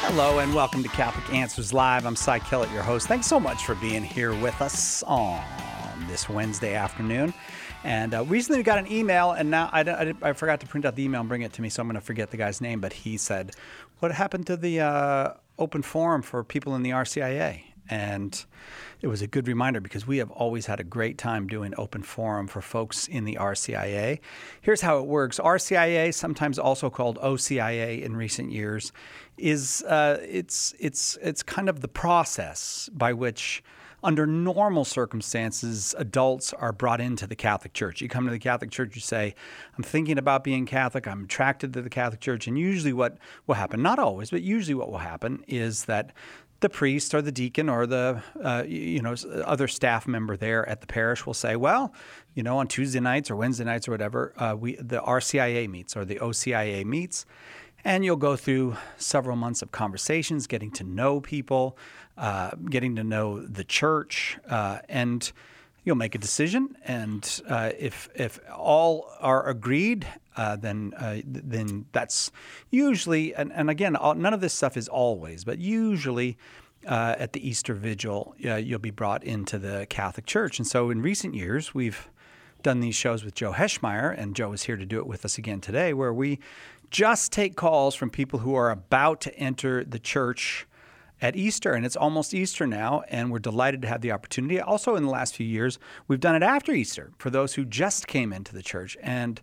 Hello and welcome to Catholic Answers Live. I'm Cy Kellett, your host. Thanks so much for being here with us on this Wednesday afternoon. And recently we got an email, and now I forgot to print out the email and bring it to me, so I'm going to forget the guy's name. But he said, what happened to the open forum for people in the RCIA? And it was a good reminder because we have always had a great time doing open forum for folks in the RCIA. Here's how it works. RCIA, sometimes also called OCIA in recent years, is it's kind of the process by which, under normal circumstances, adults are brought into the Catholic Church. You come to the Catholic Church, you say, I'm thinking about being Catholic, I'm attracted to the Catholic Church, and usually what will happen, not always, but usually what will happen is that the priest or the deacon or the other staff member there at the parish will say, well, on Tuesday nights or Wednesday nights or whatever, the RCIA meets or the OCIA meets, and you'll go through several months of conversations, getting to know people, getting to know the church, and you'll make a decision. And if all are agreed, then that's usually, and again, none of this stuff is always, but usually at the Easter Vigil, you'll be brought into the Catholic Church. And so in recent years, we've done these shows with Joe Heschmeyer, and Joe is here to do it with us again today, where we just take calls from people who are about to enter the church at Easter, and it's almost Easter now, and we're delighted to have the opportunity. Also, in the last few years, we've done it after Easter for those who just came into the church. And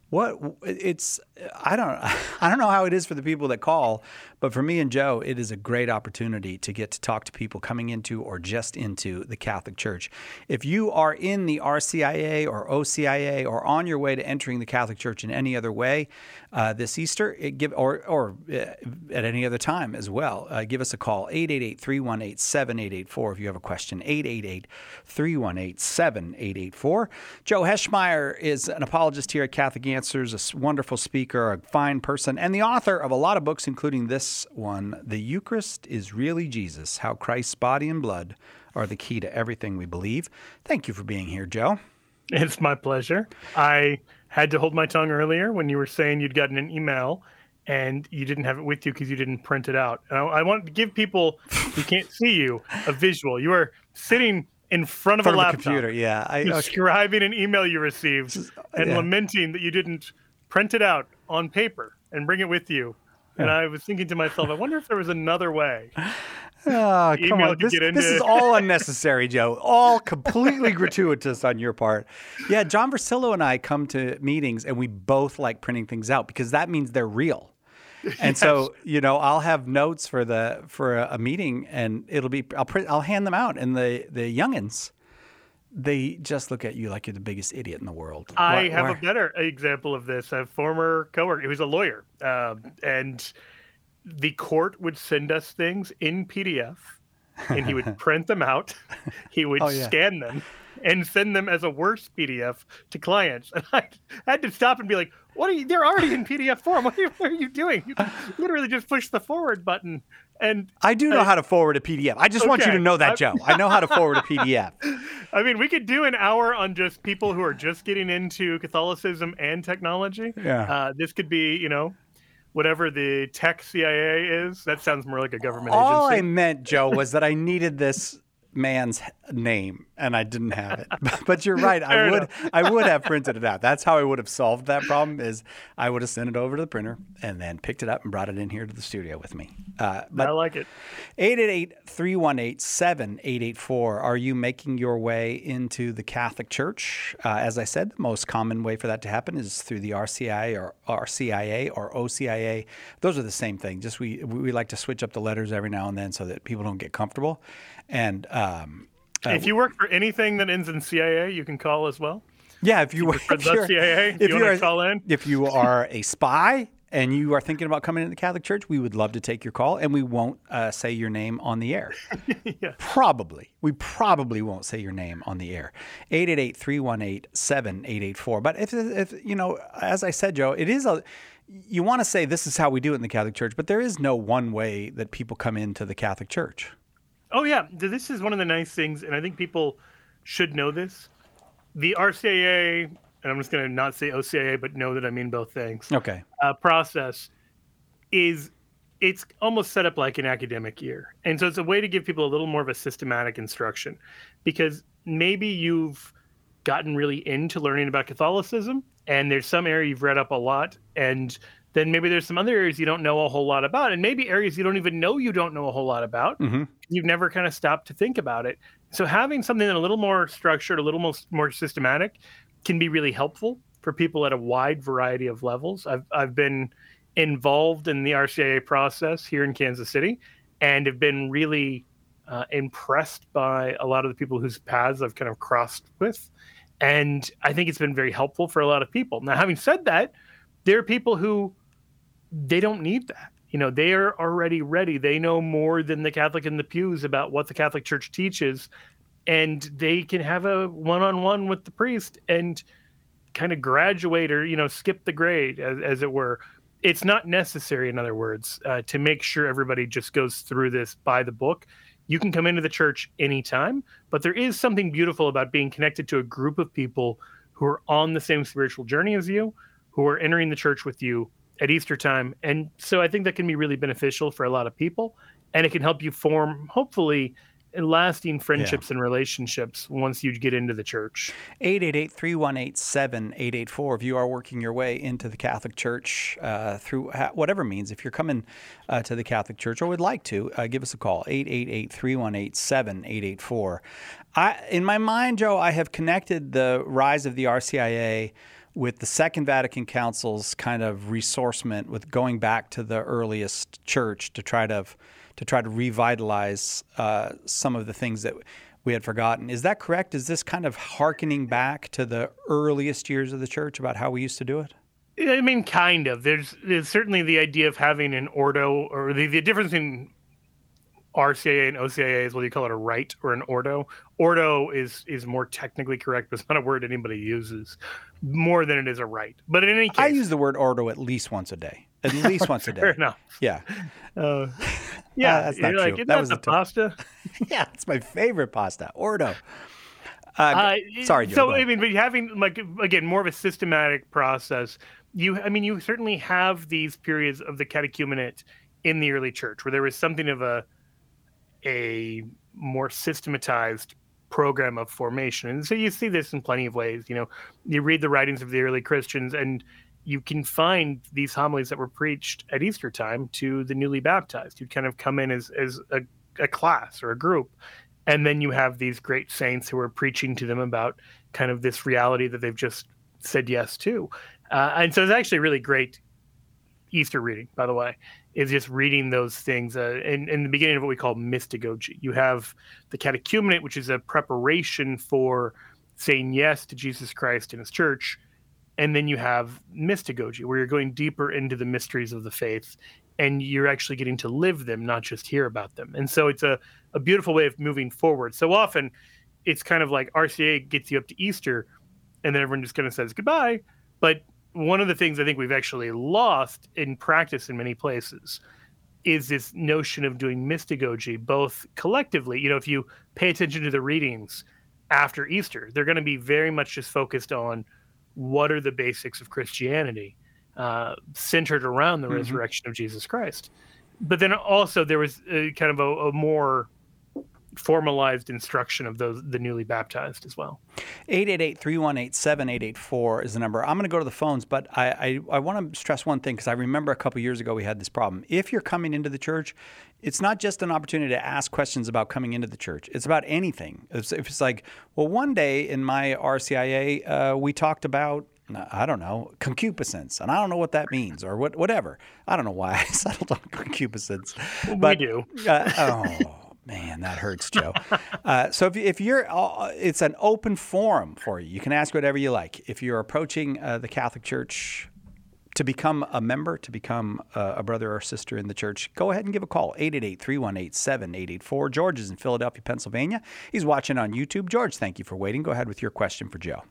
I don't know how it is for the people that call, but for me and Joe, it is a great opportunity to get to talk to people coming into or just into the Catholic Church. If you are in the RCIA or OCIA or on your way to entering the Catholic Church in any other way this Easter, or at any other time as well, give us a call, 888-318-7884 if you have a question, 888-318-7884. Joe Heschmeyer is an apologist here at Catholic Answers, a wonderful speaker, a fine person, and the author of a lot of books, including this one, The Eucharist is Really Jesus, How Christ's Body and Blood Are the Key to Everything We Believe. Thank you for being here, Joe. It's my pleasure. I had to hold my tongue earlier when you were saying you'd gotten an email and you didn't have it with you because you didn't print it out. And I want to give people who can't see you a visual. You are sitting in front of a laptop, computer, yeah. Describing an email you received and lamenting that you didn't print it out on paper and bring it with you. And I was thinking to myself, I wonder if there was another way. Oh, come on. This is all unnecessary, Joe. All completely gratuitous on your part. Yeah, John Versillo and I come to meetings and we both like printing things out because that means they're real. And so, I'll have notes for a meeting, and I'll hand them out, and the youngins, they just look at you like you're the biggest idiot in the world. I have a better example of this. A former coworker, he was a lawyer, and the court would send us things in PDF, and he would print them out. He would scan them and send them as a worse PDF to clients. And I had to stop and be like, they're already in PDF form. What are you doing? You literally just push the forward button. And I do know how to forward a PDF. I just want you to know that, Joe. I know how to forward a PDF. I mean, we could do an hour on just people who are just getting into Catholicism and technology. Yeah. This could be, whatever the tech CIA is. That sounds more like a government All agency. I meant, Joe, was that I needed this man's name and I didn't have it. But you're right. I would have printed it out. That's how I would have solved that problem, is I would have sent it over to the printer and then picked it up and brought it in here to the studio with me. But I like it. 888-318-7884. Are you making your way into the Catholic Church? As I said, the most common way for that to happen is through the RCIA or OCIA. Those are the same thing. Just we like to switch up the letters every now and then so that people don't get comfortable. And if you work for anything that ends in CIA, you can call as well. Yeah, if you work for the CIA, if you want to call in. If you are a spy and you are thinking about coming into the Catholic Church, we would love to take your call, and we won't say your name on the air. Yeah. We probably won't say your name on the air. 888-318-7884. But if as I said, Joe, it is you want to say this is how we do it in the Catholic Church, but there is no one way that people come into the Catholic Church. Oh, yeah. This is one of the nice things, and I think people should know this. The RCIA, and I'm just going to not say OCIA, but know that I mean both things. Okay. Process is it's almost set up like an academic year. And so it's a way to give people a little more of a systematic instruction, because maybe you've gotten really into learning about Catholicism and there's some area you've read up a lot, and then maybe there's some other areas you don't know a whole lot about, and maybe areas you don't even know you don't know a whole lot about. Mm-hmm. You've never kind of stopped to think about it. So having something a little more structured, a little more systematic can be really helpful for people at a wide variety of levels. I've been involved in the RCIA process here in Kansas City and have been really impressed by a lot of the people whose paths I've kind of crossed with. And I think it's been very helpful for a lot of people. Now, having said that, there are people who they don't need that. They are already ready. They know more than the Catholic in the pews about what the Catholic Church teaches, and they can have a one-on-one with the priest and kind of graduate or, skip the grade, as it were. It's not necessary, in other words, to make sure everybody just goes through this by the book. You can come into the church anytime, but there is something beautiful about being connected to a group of people who are on the same spiritual journey as you, who are entering the church with you at Easter time. And so I think that can be really beneficial for a lot of people, and it can help you form, hopefully, lasting friendships and relationships once you get into the church. 888-318-7884. If you are working your way into the Catholic Church through whatever means, if you're coming to the Catholic Church or would like to, give us a call, 888-318-7884. In my mind, Joe, I have connected the rise of the RCIA with the Second Vatican Council's kind of ressourcement, with going back to the earliest church to try to revitalize some of the things that we had forgotten. Is that correct? Is this kind of hearkening back to the earliest years of the church about how we used to do it? I mean, kind of. There's certainly the idea of having an ordo, or the difference in RCIA and OCIA is whether you call it a rite or an ordo. Ordo is more technically correct, but it's not a word anybody uses more than it is a rite. But in any case, I use the word ordo at least once a day. At least once a day. Fair enough. Yeah. That's not true. That was the pasta. Yeah, it's my favorite pasta. Ordo. Sorry, Joe. So I mean, but having again more of a systematic process. You certainly have these periods of the catechumenate in the early church where there was something of a more systematized program of formation. And so you see this in plenty of ways. You read the writings of the early Christians, and you can find these homilies that were preached at Easter time to the newly baptized. You'd kind of come in as a class or a group, and then you have these great saints who are preaching to them about kind of this reality that they've just said yes to. And so it's actually really great Easter reading, by the way, is just reading those things in the beginning of what we call mystagogy. You have the catechumenate, which is a preparation for saying yes to Jesus Christ and his church. And then you have mystagogy, where you're going deeper into the mysteries of the faith, and you're actually getting to live them, not just hear about them. And so it's a beautiful way of moving forward. So often it's kind of like RCA gets you up to Easter, and then everyone just kind of says goodbye. But one of the things I think we've actually lost in practice in many places is this notion of doing mystagogy, both collectively. If you pay attention to the readings after Easter, they're going to be very much just focused on what are the basics of Christianity, centered around the resurrection of Jesus Christ. But then also there was kind of a more formalized instruction of the newly baptized as well. 888-318-7884 is the number. I'm going to go to the phones, but I want to stress one thing, because I remember a couple years ago we had this problem. If you're coming into the church, it's not just an opportunity to ask questions about coming into the church. It's about anything. If it's like, well, one day in my RCIA, we talked about, I don't know, concupiscence, and I don't know what that means, or whatever. I don't know why I settled on concupiscence. But, we do. Man, that hurts, Joe. So if you're, it's an open forum for you. You can ask whatever you like. If you're approaching the Catholic Church to become a member, to become a brother or sister in the church, go ahead and give a call, 888-318-7884. George is in Philadelphia, Pennsylvania. He's watching on YouTube. George, thank you for waiting. Go ahead with your question for Joe.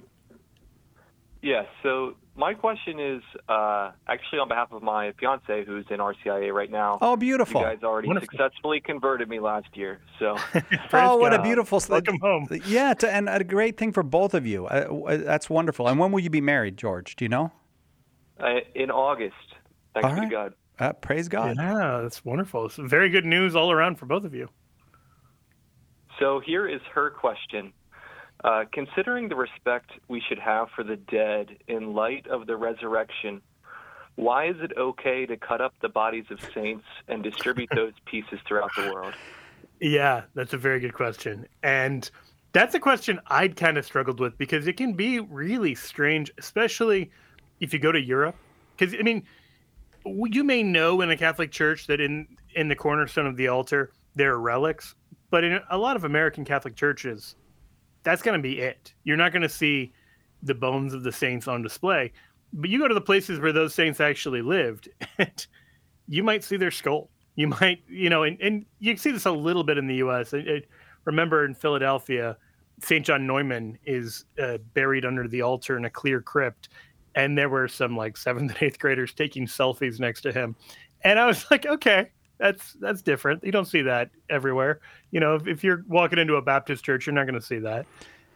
Yes, so my question is actually on behalf of my fiance, who's in RCIA right now. Oh, beautiful. You guys already successfully converted me last year. So, oh, what a beautiful welcome home. Yeah, and a great thing for both of you. That's wonderful. And when will you be married, George? Do you know? In August. Thanks be to God. Praise God. Yeah, that's wonderful. It's very good news all around for both of you. So here is her question. Considering the respect we should have for the dead in light of the resurrection, why is it okay to cut up the bodies of saints and distribute those pieces throughout the world? Yeah, that's a very good question. And that's a question I'd kind of struggled with because it can be really strange, especially if you go to Europe. Because, I mean, you may know in a Catholic church that in the cornerstone of the altar, there are relics. But in a lot of American Catholic churches, that's going to be it. You're not going to see the bones of the saints on display. But you go to the places where those saints actually lived, and you might see their skull. You might, and you see this a little bit in the U.S. Remember in Philadelphia, St. John Neumann is buried under the altar in a clear crypt. And there were some like 7th and 8th graders taking selfies next to him. And I was like, okay, that's different. You don't see that everywhere. If you're walking into a Baptist church, you're not going to see that.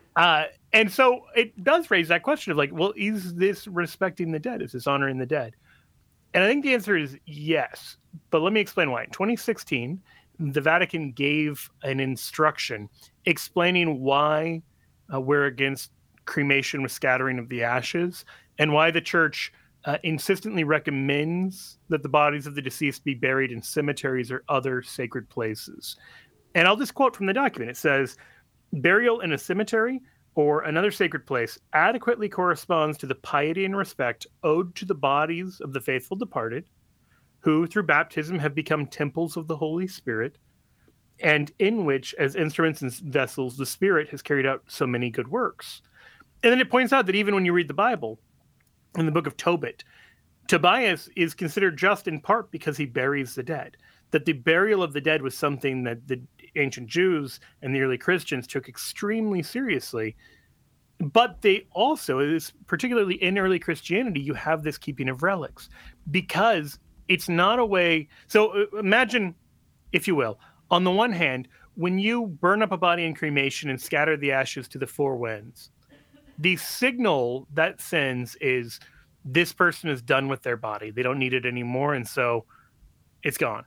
And so it does raise that question of like, well, is this respecting the dead? Is this honoring the dead? And I think the answer is yes. But let me explain why. In 2016, the Vatican gave an instruction explaining why we're against cremation with scattering of the ashes and why the church insistently recommends that the bodies of the deceased be buried in cemeteries or other sacred places. And I'll just quote from the document. It says, burial in a cemetery or another sacred place adequately corresponds to the piety and respect owed to the bodies of the faithful departed, who through baptism have become temples of the Holy Spirit, and in which, as instruments and vessels, the Spirit has carried out so many good works. And then it points out that even when you read the Bible, in the book of Tobit, Tobias is considered just in part because he buries the dead. That the burial of the dead was something that the ancient Jews and the early Christians took extremely seriously. But they also, particularly in early Christianity, you have this keeping of relics because it's not a way. So imagine, if you will, on the one hand, when you burn up a body in cremation and scatter the ashes to the four winds, the signal that sends is this person is done with their body. They don't need it anymore, and so it's gone.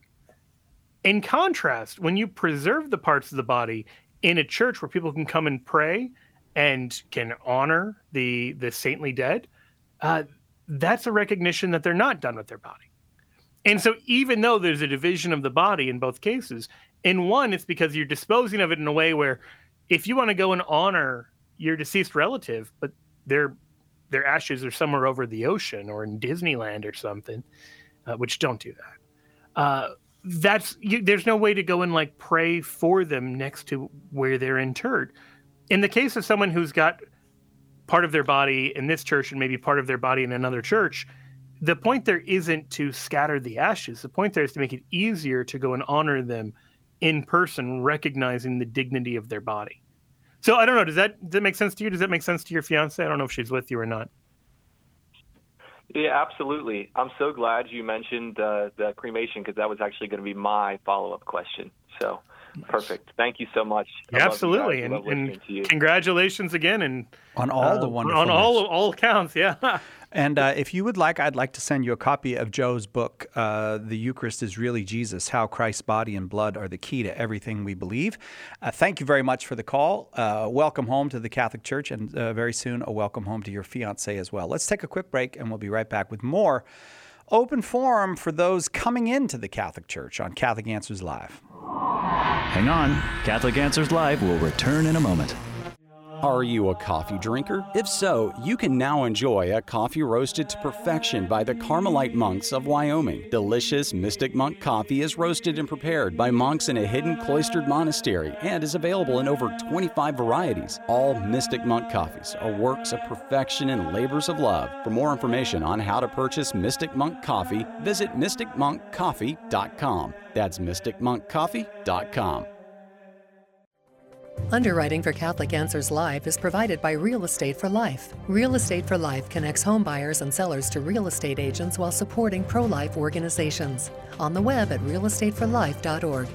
In contrast, when you preserve the parts of the body in a church where people can come and pray and can honor the saintly dead, that's a recognition that they're not done with their body. And so even though there's a division of the body in both cases, in one, it's because you're disposing of it in a way where if you want to go and honor your deceased relative, but their ashes are somewhere over the ocean or in Disneyland or something, which don't do that. There's no way to go and like pray for them next to where they're interred. In the case of someone who's got part of their body in this church and maybe part of their body in another church, the point there isn't to scatter the ashes. The point there is to make it easier to go and honor them in person, recognizing the dignity of their body. So I don't know. Does that make sense to you? Does that make sense to your fiance? I don't know if she's with you or not. Yeah, absolutely. I'm so glad you mentioned the cremation because that was actually going to be my follow-up question. So perfect. Thank you so much. Absolutely. And congratulations again. And on all the wonderful on all accounts. Yeah. And if you would like, I'd like to send you a copy of Joe's book, The Eucharist is Really Jesus, How Christ's Body and Blood Are the Key to Everything We Believe. Thank you very much for the call. Welcome home to the Catholic Church, and very soon a welcome home to your fiancé as well. Let's take a quick break, and we'll be right back with more open forum for those coming into the Catholic Church on Catholic Answers Live. Hang on. Catholic Answers Live will return in a moment. Are you a coffee drinker? If so, you can now enjoy a coffee roasted to perfection by the Carmelite monks of Wyoming. Delicious Mystic Monk coffee is roasted and prepared by monks in a hidden cloistered monastery and is available in over 25 varieties. All Mystic Monk coffees are works of perfection and labors of love. For more information on how to purchase Mystic Monk coffee, visit mysticmonkcoffee.com. That's mysticmonkcoffee.com. Underwriting for Catholic Answers Live is provided by Real Estate for Life. Real Estate for Life connects home buyers and sellers to real estate agents while supporting pro-life organizations. On the web at realestateforlife.org.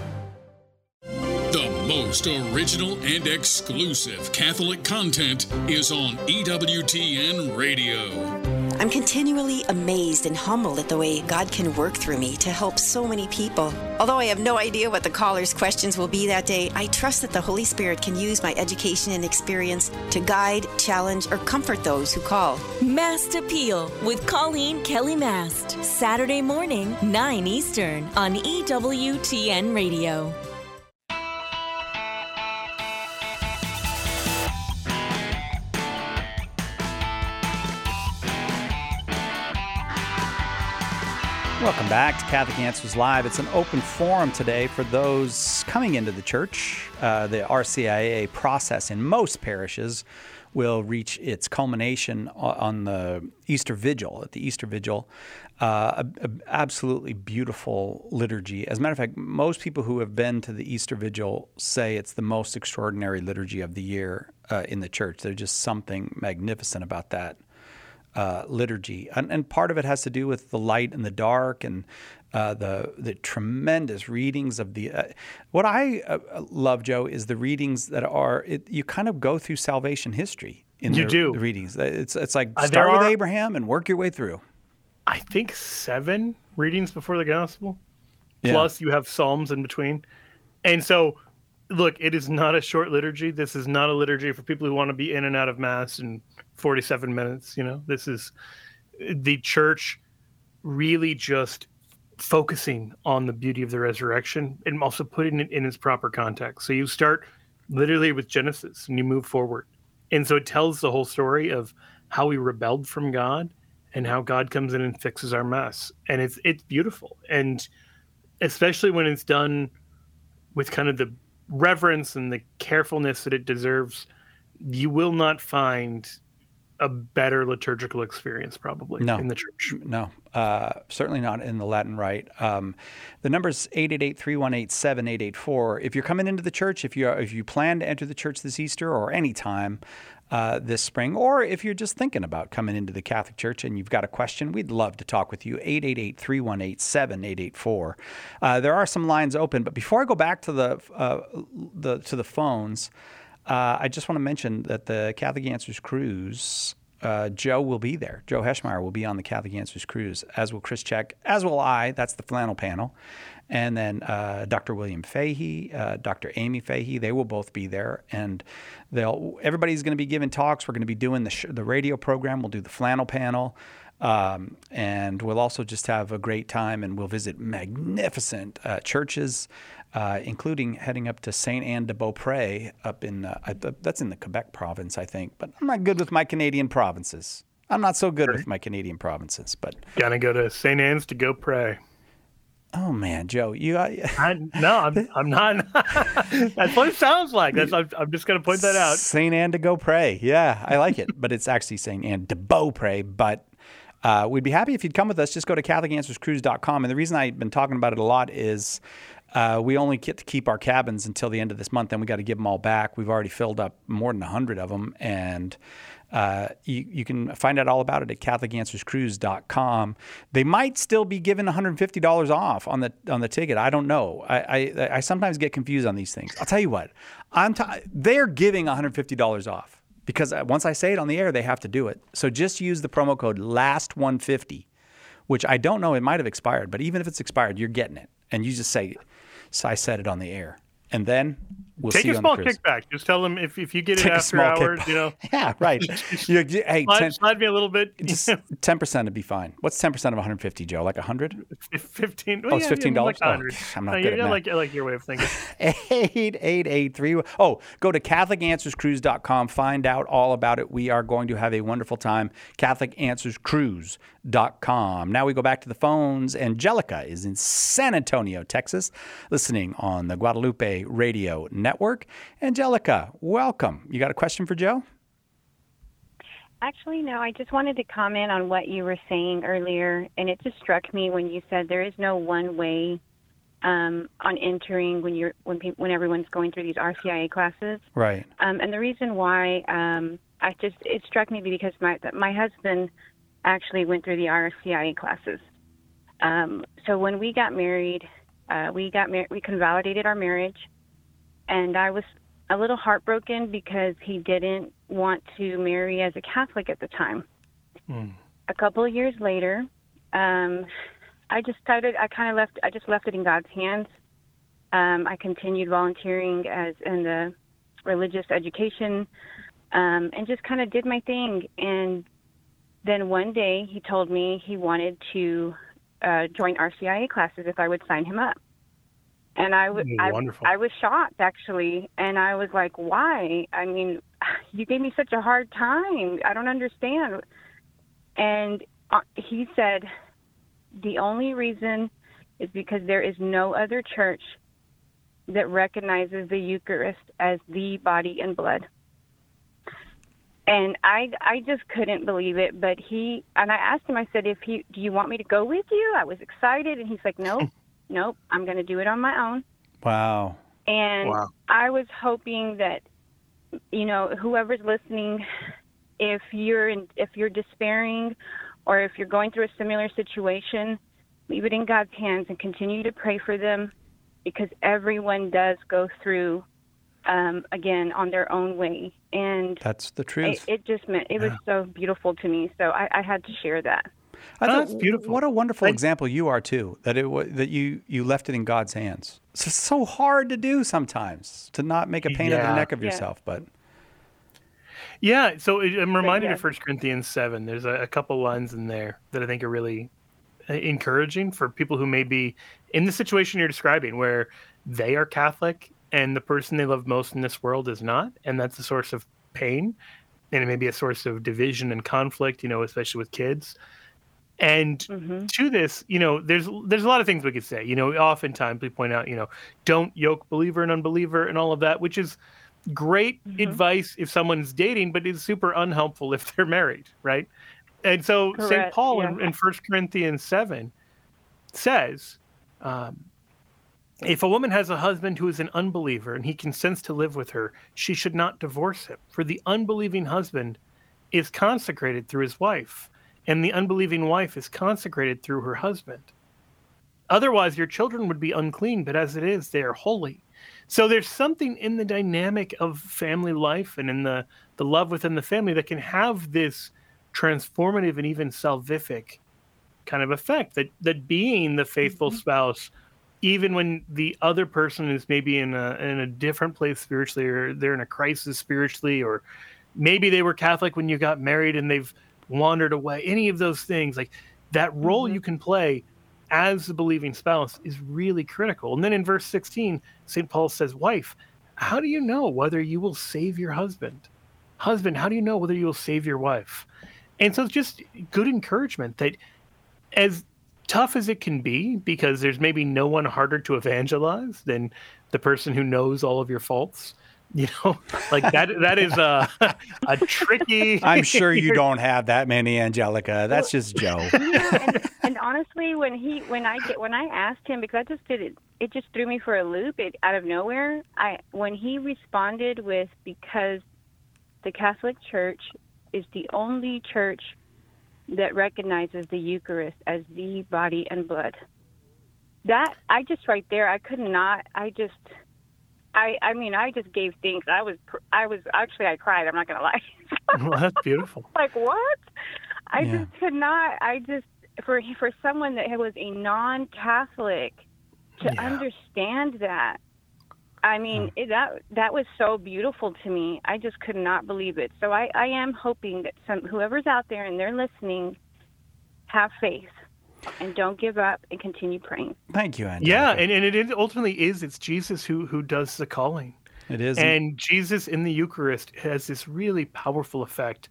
The most original and exclusive Catholic content is on EWTN Radio. I'm continually amazed and humbled at the way God can work through me to help so many people. Although I have no idea what the callers' questions will be that day, I trust that the Holy Spirit can use my education and experience to guide, challenge, or comfort those who call. Mast Appeal with Colleen Kelly Mast. Saturday morning, 9 Eastern on EWTN Radio. Welcome back to Catholic Answers Live. It's an open forum today for those coming into the church. The RCIA process in most parishes will reach its culmination on the Easter Vigil. At the Easter Vigil, absolutely beautiful liturgy. As a matter of fact, most people who have been to the Easter Vigil say it's the most extraordinary liturgy of the year in the church. There's just something magnificent about that liturgy, and part of it has to do with the light and the dark, and the tremendous readings of the. What I love, Joe, is the readings that are. You kind of go through salvation history in the readings. It's like start with Abraham and work your way through. I think 7 readings before the gospel, plus you have Psalms in between, and so. Look, it is not a short liturgy. This is not a liturgy for people who want to be in and out of Mass in 47 minutes. This is the church really just focusing on the beauty of the resurrection and also putting it in its proper context. So you start literally with Genesis and you move forward. And so it tells the whole story of how we rebelled from God and how God comes in and fixes our mess. And it's beautiful. And especially when it's done with kind of the reverence and the carefulness that it deserves, you will not find a better liturgical experience probably in the church. No, certainly not in the Latin Rite. The number is 888-318-7884. If you're coming into the church, if you plan to enter the church this Easter or any time this spring, or if you're just thinking about coming into the Catholic Church and you've got a question, we'd love to talk with you. 888-318-7884. There are some lines open, but before I go back to the phones, I just want to mention that the Catholic Answers Cruise, Joe will be there. Joe Heschmeyer will be on the Catholic Answers Cruise, as will Chris Check, as will I. That's the flannel panel. And then Dr. William Fahey, Dr. Amy Fahey, they will both be there. And everybody's going to be giving talks. We're going to be doing the radio program. We'll do the flannel panel. And we'll also just have a great time, and we'll visit magnificent churches, including heading up to Saint Anne de Beaupré up in that's in the Quebec province, I think. But I'm not good with my Canadian provinces. I'm not so good with my Canadian provinces. But gotta go to Saint Anne's to go pray. Oh man, Joe, I'm not. That's what it sounds like. I'm just gonna point that out. Saint Anne to go pray. Yeah, I like it, but it's actually Saint Anne de Beaupré. But we'd be happy if you'd come with us. Just go to CatholicAnswersCruise.com. And the reason I've been talking about it a lot is we only get to keep our cabins until the end of this month. Then we got to give them all back. We've already filled up more than 100 of them, and you can find out all about it at CatholicAnswersCruise.com. They might still be giving $150 off on the ticket. I don't know. I sometimes get confused on these things. I'll tell you what. They're giving $150 off because once I say it on the air, they have to do it. So just use the promo code LAST150, which I don't know. It might have expired, but even if it's expired, you're getting it. And you just say, so I said it on the air. And then we'll see you on the cruise. Take a small kickback. Just tell them if you get it after hours, Yeah, right. Hey, slide me a little bit. Just 10% would be fine. What's 10% of 150, Joe? Like 100? 15. Well, it's $15? Like 100. I'm not good at math. I like your way of thinking. 888-3. Oh, go to CatholicAnswersCruise.com. Find out all about it. We are going to have a wonderful time. CatholicAnswersCruise.com. Now we go back to the phones. Angelica is in San Antonio, Texas, listening on the Guadalupe Radio Network. Angelica, welcome. You got a question for Joe? Actually, no. I just wanted to comment on what you were saying earlier, and it just struck me when you said there is no one way on entering when everyone's going through these RCIA classes. Right. And the reason why it struck me because my husband actually went through the RCIA classes. So when we got married, we convalidated our marriage. And I was a little heartbroken because he didn't want to marry as a Catholic at the time. a couple of years later, I just left it in God's hands. I continued volunteering in the religious education, and just kind of did my thing. And then one day he told me he wanted to join RCIA classes if I would sign him up. And I was shocked, actually. And I was like, why? I mean, you gave me such a hard time. I don't understand. And he said, the only reason is because there is no other church that recognizes the Eucharist as the body and blood. And I just couldn't believe it. But I asked him, I said, do you want me to go with you? I was excited. And he's like, nope, I'm going to do it on my own. Wow. And I was hoping that, whoever's listening, if you're despairing or if you're going through a similar situation, leave it in God's hands and continue to pray for them, because everyone does go through, again, on their own way. And that's the truth. It just meant, it was so beautiful to me. So I had to share that. That's beautiful. What a wonderful example you are too. That you left it in God's hands. It's so hard to do sometimes, to not make a pain in the neck of yourself. But so I'm reminded of 1 Corinthians 7. There's a couple lines in there that I think are really encouraging for people who may be in the situation you're describing, where they are Catholic and the person they love most in this world is not, and that's a source of pain, and it may be a source of division and conflict, especially with kids. And to this, there's a lot of things we could say. Oftentimes we point out, don't yoke believer and unbeliever and all of that, which is great advice if someone's dating, but is super unhelpful if they're married, right? And so St. Paul in 1 Corinthians 7 says, if a woman has a husband who is an unbeliever and he consents to live with her, she should not divorce him. For the unbelieving husband is consecrated through his wife, and the unbelieving wife is consecrated through her husband. Otherwise, your children would be unclean, but as it is, they are holy. So there's something in the dynamic of family life and in the love within the family that can have this transformative and even salvific kind of effect, that being the faithful spouse, even when the other person is maybe in a different place spiritually, or they're in a crisis spiritually, or maybe they were Catholic when you got married and they've wandered away, any of those things, like that role you can play as the believing spouse is really critical. And then in verse 16, St. Paul says, wife, how do you know whether you will save your husband? Husband, how do you know whether you will save your wife? And so it's just good encouragement that, as tough as it can be, because there's maybe no one harder to evangelize than the person who knows all of your faults, like that is a tricky. I'm sure you don't have that many, Angelica. That's just Joe. And honestly, when I asked him, because it just threw me for a loop. Out of nowhere, when he responded with, because the Catholic Church is the only church that recognizes the Eucharist as the body and blood. That I just right there, I could not. I just gave thanks. I cried. I'm not going to lie. Well, that's beautiful. Like, what? I just could not. For someone that was a non-Catholic to understand that, that was so beautiful to me. I just could not believe it. So I am hoping that whoever's out there and they're listening, have faith. And don't give up and continue praying. Thank you, Angelica. Yeah, and it ultimately is. It's Jesus who does the calling. It is. And Jesus in the Eucharist has this really powerful effect.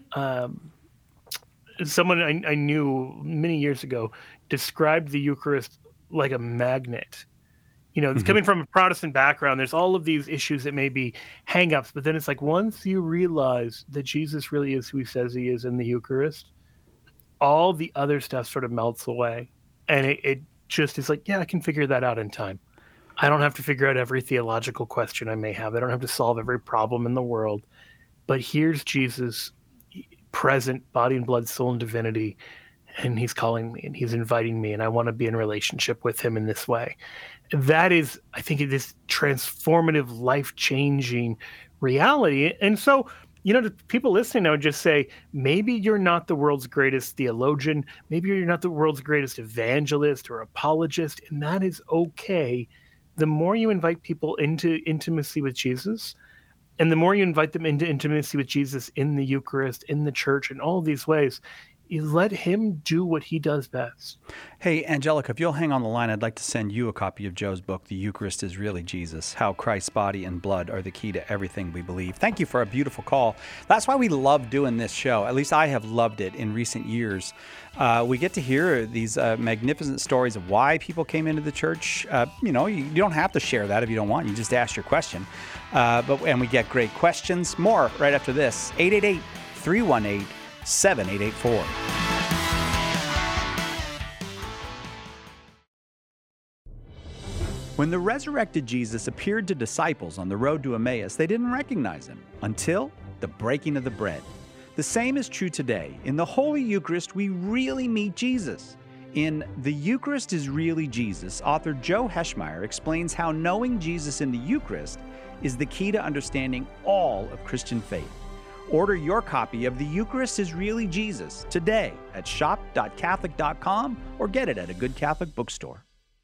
Someone I knew many years ago described the Eucharist like a magnet. It's coming from a Protestant background. There's all of these issues that may be hang-ups, but then it's like once you realize that Jesus really is who he says he is in the Eucharist, all the other stuff sort of melts away. And it just is like, I can figure that out in time. I don't have to figure out every theological question I may have. I don't have to solve every problem in the world. But here's Jesus, present, body and blood, soul and divinity, and he's calling me and he's inviting me, and I want to be in relationship with him in this way. That is, I think, this transformative, life-changing reality. And so to people listening, I would just say, maybe you're not the world's greatest theologian. Maybe you're not the world's greatest evangelist or apologist, and that is okay. The more you invite people into intimacy with Jesus, and the more you invite them into intimacy with Jesus in the Eucharist, in the church, in all these ways, you let him do what he does best. Hey, Angelica, if you'll hang on the line, I'd like to send you a copy of Joe's book, The Eucharist is Really Jesus, How Christ's Body and Blood Are the Key to Everything We Believe. Thank you for a beautiful call. That's why we love doing this show. At least I have loved it in recent years. We get to hear these magnificent stories of why people came into the church. You don't have to share that if you don't want. You just ask your question. And we get great questions. More right after this. 888-318-7884. When the resurrected Jesus appeared to disciples on the road to Emmaus, they didn't recognize him until the breaking of the bread. The same is true today. In the Holy Eucharist, we really meet Jesus. In The Eucharist is Really Jesus, author Joe Heschmeyer explains how knowing Jesus in the Eucharist is the key to understanding all of Christian faith. Order your copy of The Eucharist is Really Jesus today at shop.catholic.com or get it at a good Catholic bookstore.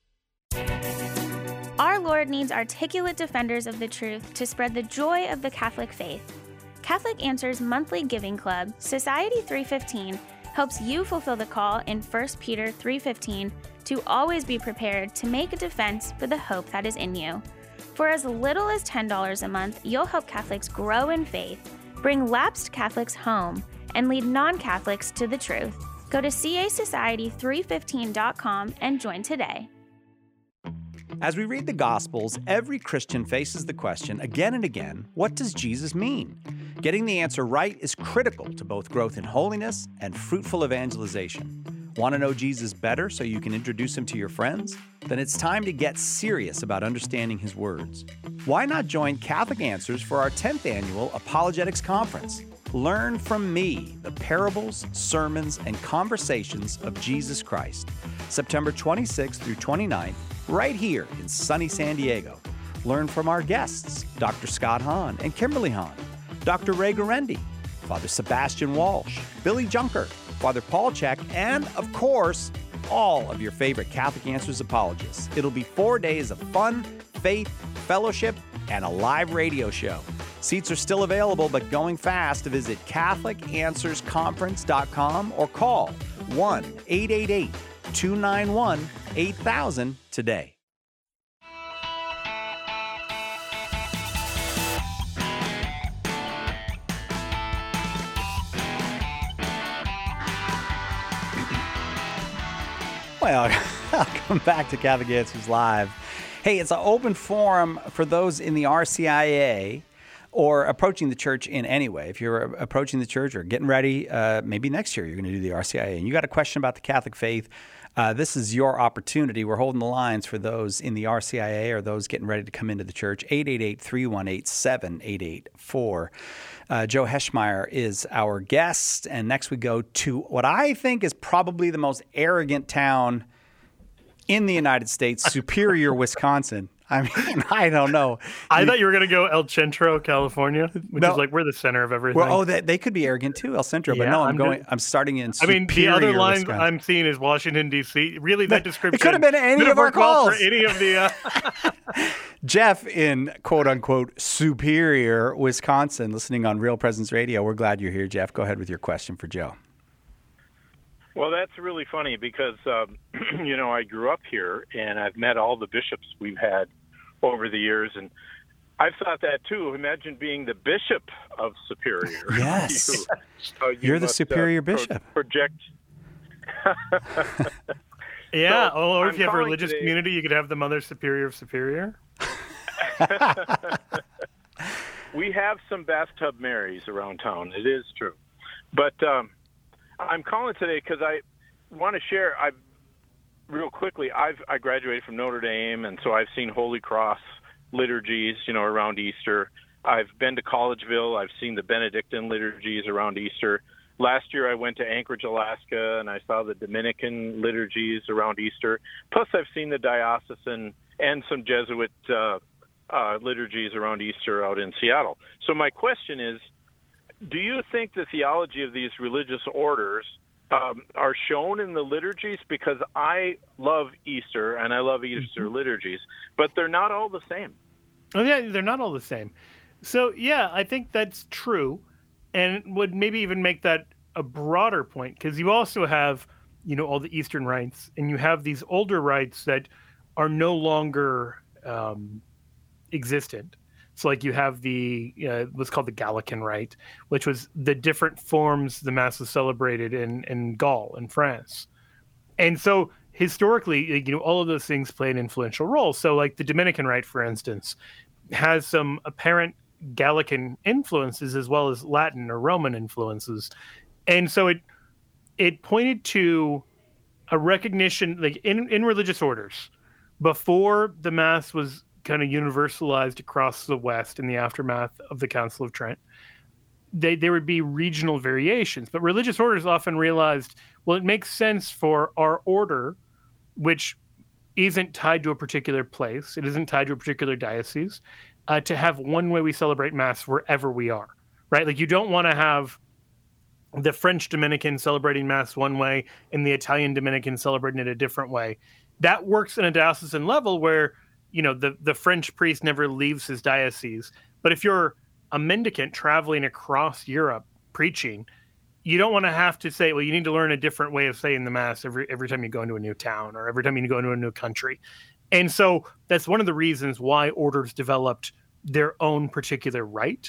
Our Lord needs articulate defenders of the truth to spread the joy of the Catholic faith. Catholic Answers monthly giving club, Society 315, helps you fulfill the call in 1 Peter 3:15 to always be prepared to make a defense for the hope that is in you. For as little as $10 a month, you'll help Catholics grow in faith, bring lapsed Catholics home, and lead non-Catholics to the truth. Go to casociety315.com and join today. As we read the Gospels, every Christian faces the question again and again, what does Jesus mean? Getting the answer right is critical to both growth in holiness and fruitful evangelization. Want to know Jesus better so you can introduce him to your friends? Then it's time to get serious about understanding his words. Why not join Catholic Answers for our 10th annual Apologetics Conference? Learn from me the parables, sermons, and conversations of Jesus Christ. September 26th through 29th, right here in sunny San Diego. Learn from our guests, Dr. Scott Hahn and Kimberly Hahn, Dr. Ray Garendi, Father Sebastian Walsh, Billy Junker, Father Paul Check, and, of course, all of your favorite Catholic Answers apologists. It'll be 4 days of fun, faith, fellowship, and a live radio show. Seats are still available, but going fast. Visit CatholicAnswersConference.com or call 1-888-291-8000 today. Well, welcome back to Catholic Answers Live. Hey, it's an open forum for those in the RCIA or approaching the church in any way. If you're approaching the church or getting ready, maybe next year you're going to do the RCIA, and you got a question about the Catholic faith, this is your opportunity. We're holding the lines for those in the RCIA or those getting ready to come into the church, 888-318-7884. Joe Heschmeyer is our guest, and next we go to what I think is probably the most arrogant town in the United States, Superior, Wisconsin. I mean, I don't know. I thought you were going to go El Centro, California, which is like we're the center of everything. Well, they could be arrogant too, El Centro, but no, I'm starting in Superior, the other line Wisconsin. I'm seeing is Washington, D.C. Really, that description it could have been any of our calls. Well for any of the Jeff in quote-unquote Superior, Wisconsin, listening on Real Presence Radio. We're glad you're here, Jeff. Go ahead with your question for Joe. Well, that's really funny because, I grew up here, and I've met all the bishops we've had over the years, and I've thought that too. Imagine being the bishop of Superior. Yes. You're the Superior Bishop. Project. Yeah, or if you have a religious community, you could have the Mother Superior of Superior. We have some bathtub Marys around town. It is true. But I'm calling today because I want to share, real quickly, I graduated from Notre Dame, and so I've seen Holy Cross liturgies, around Easter. I've been to Collegeville. I've seen the Benedictine liturgies around Easter. Last year I went to Anchorage, Alaska, and I saw the Dominican liturgies around Easter. Plus I've seen the diocesan and some Jesuit liturgies around Easter out in Seattle. So my question is, do you think the theology of these religious orders are shown in the liturgies? Because I love Easter and I love Easter liturgies, but they're not all the same. Oh yeah, they're not all the same. So yeah, I think that's true, and would maybe even make that a broader point, because you also have, all the Eastern rites, and you have these older rites that are no longer existent. So like you have the what's called the Gallican Rite, which was the different forms the Mass was celebrated in Gaul in France. And so historically, all of those things play an influential role. So like the Dominican Rite, for instance, has some apparent Gallican influences as well as Latin or Roman influences. And so it pointed to a recognition, like in religious orders, before the Mass was kind of universalized across the West in the aftermath of the Council of Trent, there would be regional variations. But religious orders often realized, well, it makes sense for our order, which isn't tied to a particular place, it isn't tied to a particular diocese, to have one way we celebrate Mass wherever we are, right? Like you don't want to have the French Dominican celebrating Mass one way and the Italian Dominican celebrating it a different way. That works in a diocesan level where the French priest never leaves his diocese. But if you're a mendicant traveling across Europe preaching, you don't want to have to say, well, you need to learn a different way of saying the Mass every time you go into a new town or every time you go into a new country. And so that's one of the reasons why orders developed their own particular rite.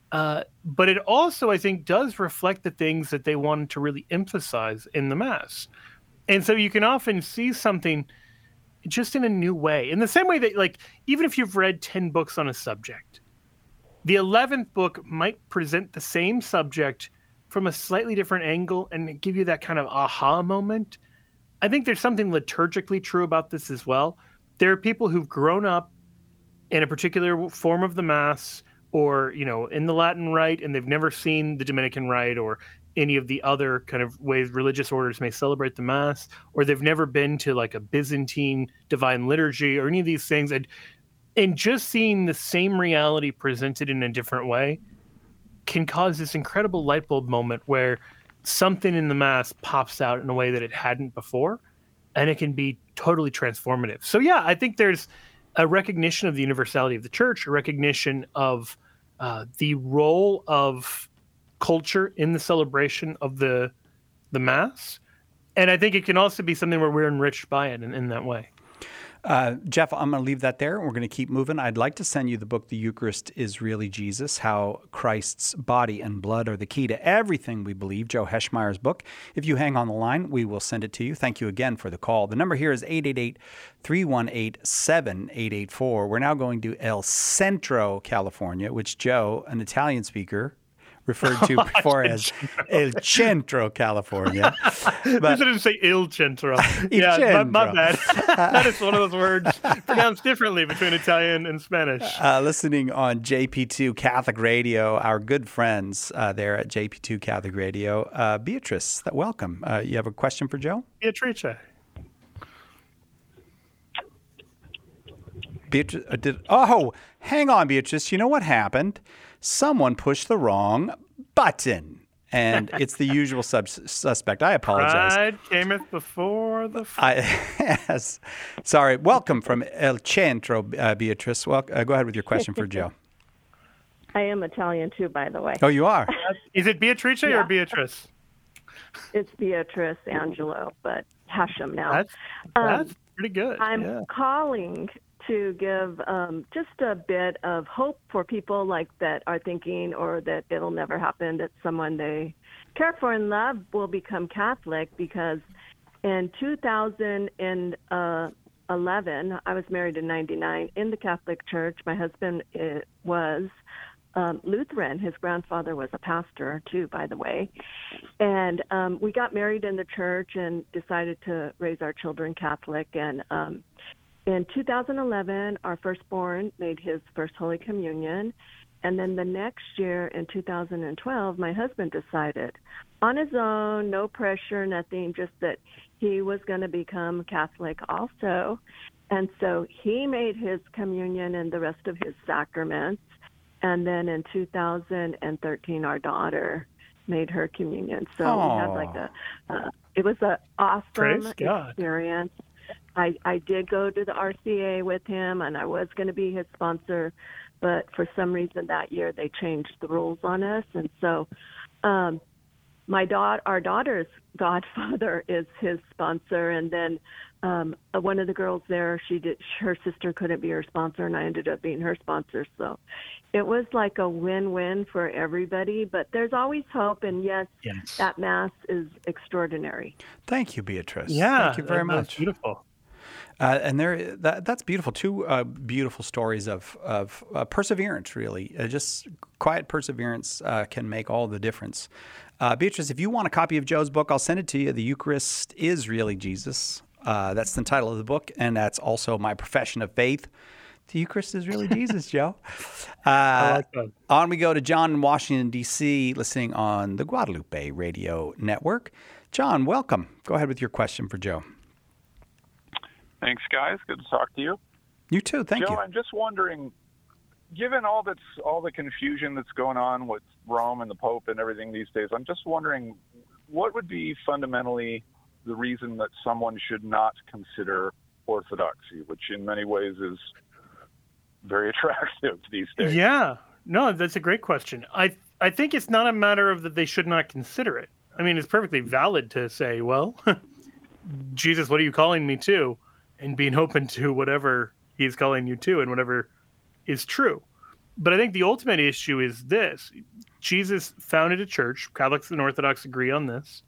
But it also, I think, does reflect the things that they wanted to really emphasize in the Mass. And so you can often see something just in a new way. In the same way that, like, even if you've read 10 books on a subject, the 11th book might present the same subject from a slightly different angle and give you that kind of aha moment. I think there's something liturgically true about this as well. There are people who've grown up in a particular form of the Mass or, in the Latin Rite, and they've never seen the Dominican Rite or any of the other kind of ways religious orders may celebrate the Mass, or they've never been to like a Byzantine divine liturgy or any of these things. And just seeing the same reality presented in a different way can cause this incredible light bulb moment where something in the Mass pops out in a way that it hadn't before, and it can be totally transformative. So yeah, I think there's a recognition of the universality of the Church, a recognition of the role of culture in the celebration of the Mass. And I think it can also be something where we're enriched by it in that way. Jeff, I'm going to leave that there. We're going to keep moving. I'd like to send you the book, The Eucharist is Really Jesus, How Christ's Body and Blood Are the Key to Everything We Believe, Joe Heschmeyer's book. If you hang on the line, we will send it to you. Thank you again for the call. The number here is 888-318-7884. We're now going to El Centro, California, which Joe, an Italian speaker, referred to before as El Centro, California. But, you didn't say Il Centro. Yeah, my bad. That is one of those words pronounced differently between Italian and Spanish. Listening on JP2 Catholic Radio, our good friends there at JP2 Catholic Radio. Beatrice, welcome. You have a question for Joe? Beatrice. Beatrice, hang on, Beatrice. You know what happened? Someone pushed the wrong button, and it's the usual suspect. I apologize. Pride cameth before the fall. Yes. Sorry. Welcome from El Centro, Beatrice. Well, go ahead with your question for Joe. I am Italian too, by the way. Oh, you are? Is it Beatrice or Beatrice? It's Beatrice Angelo, but Hashem now. That's pretty good. I'm calling to give just a bit of hope for people like that are thinking or that it'll never happen, that someone they care for and love will become Catholic, because in 2011, I was married in 99 in the Catholic Church. My husband was Lutheran. His grandfather was a pastor too, by the way. And we got married in the church and decided to raise our children Catholic. And in 2011, our firstborn made his first Holy Communion. And then the next year, in 2012, my husband decided on his own, no pressure, nothing, just that he was going to become Catholic also. And so he made his communion and the rest of his sacraments. And then in 2013, our daughter made her communion. So we had like it was an awesome experience. I did go to the RCA with him, and I was going to be his sponsor, but for some reason that year they changed the rules on us, and so our daughter's godfather is his sponsor, and then one of the girls there, her sister couldn't be her sponsor, and I ended up being her sponsor. So it was like a win-win for everybody, but there's always hope, and yes. That Mass is extraordinary. Thank you, Beatrice. Yeah, thank you very much. That's beautiful. And that's beautiful. Two beautiful stories of perseverance, really. Just quiet perseverance can make all the difference. Beatrice, if you want a copy of Joe's book, I'll send it to you. The Eucharist is Really Jesus. That's the title of the book, and that's also my profession of faith. The Eucharist is really Jesus, Joe. I like that. On we go to John in Washington, D.C., listening on the Guadalupe Radio Network. John, welcome. Go ahead with your question for Joe. Thanks, guys. Good to talk to you. You too. Thank you. Joe, I'm just wondering, given all the confusion that's going on with Rome and the Pope and everything these days, I'm just wondering what would be fundamentally the reason that someone should not consider orthodoxy, which in many ways is very attractive these days. Yeah. No, that's a great question. I think it's not a matter of that they should not consider it. I mean, it's perfectly valid to say, well, Jesus, what are you calling me to? And being open to whatever he's calling you to and whatever is true. But I think the ultimate issue is this. Jesus founded a church. Catholics and Orthodox agree on this.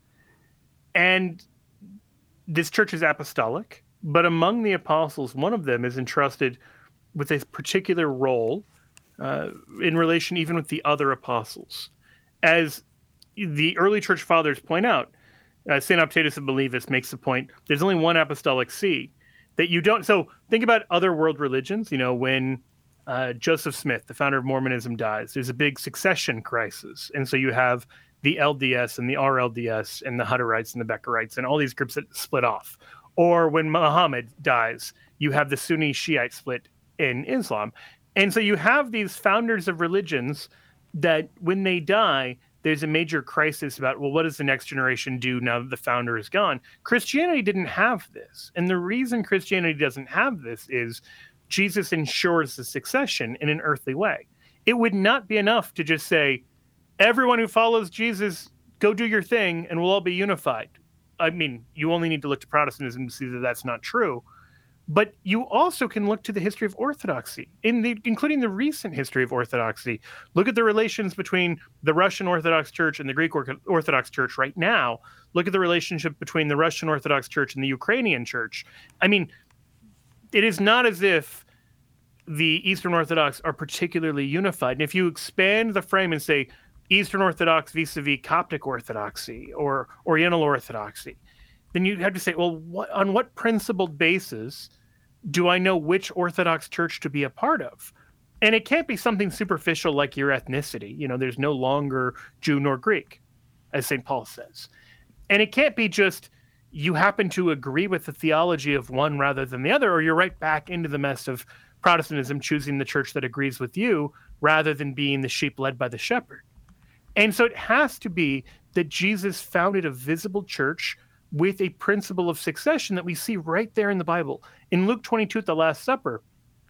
And this church is apostolic. But among the apostles, one of them is entrusted with a particular role in relation even with the other apostles. As the early church fathers point out, St. Optatus of Miletus makes the point, there's only one apostolic see. That you don't. So think about other world religions. You know, when Joseph Smith, the founder of Mormonism, dies, there's a big succession crisis. And so you have the LDS and the RLDS and the Hutterites and the Beckerites and all these groups that split off. Or when Muhammad dies, you have the Sunni Shiite split in Islam. And so you have these founders of religions that when they die, there's a major crisis about, well, what does the next generation do now that the founder is gone? Christianity didn't have this. And the reason Christianity doesn't have this is Jesus ensures the succession in an earthly way. It would not be enough to just say, everyone who follows Jesus, go do your thing, and we'll all be unified. I mean, you only need to look to Protestantism to see that that's not true. But you also can look to the history of Orthodoxy, including the recent history of Orthodoxy. Look at the relations between the Russian Orthodox Church and the Greek Orthodox Church right now. Look at the relationship between the Russian Orthodox Church and the Ukrainian Church. I mean, it is not as if the Eastern Orthodox are particularly unified. And if you expand the frame and say Eastern Orthodox vis-a-vis Coptic Orthodoxy or Oriental Orthodoxy, then you have to say, well, on what principled basis do I know which Orthodox church to be a part of? And it can't be something superficial like your ethnicity. You know, there's no longer Jew nor Greek, as St. Paul says. And it can't be just you happen to agree with the theology of one rather than the other, or you're right back into the mess of Protestantism choosing the church that agrees with you rather than being the sheep led by the shepherd. And so it has to be that Jesus founded a visible church with a principle of succession that we see right there in the Bible. In Luke 22 at the Last Supper,